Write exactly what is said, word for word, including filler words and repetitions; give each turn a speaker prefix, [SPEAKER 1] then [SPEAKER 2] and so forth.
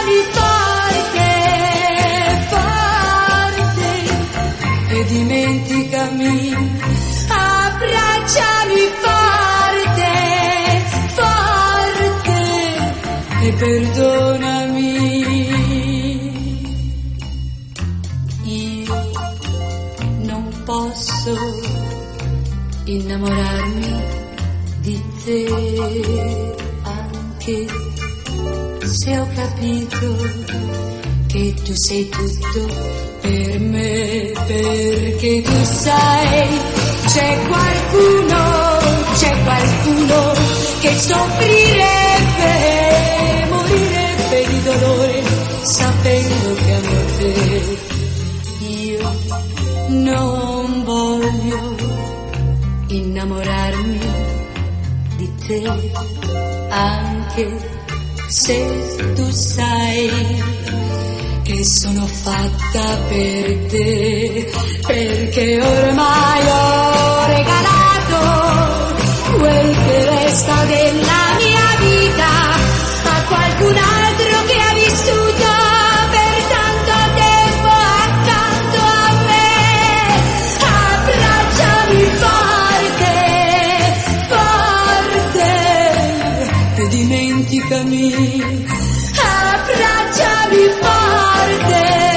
[SPEAKER 1] abbracciami forte, forte, e dimenticami, abbracciami forte, forte, e perdonami. Io non posso innamorarmi di te, anche se ho capito che tu sei tutto per me, perché tu sai, c'è qualcuno, c'è qualcuno che soffrirebbe, morirebbe di dolore sapendo che amo te. Io non voglio innamorarmi di te, anche se tu sai che sono fatta per te, perché ormai ho regalato quel che resta della mia vita a qualcun altro che ha vissuto per tanto tempo accanto a me. Abbracciami forte, forte, e dimenticami, abbracciami forte.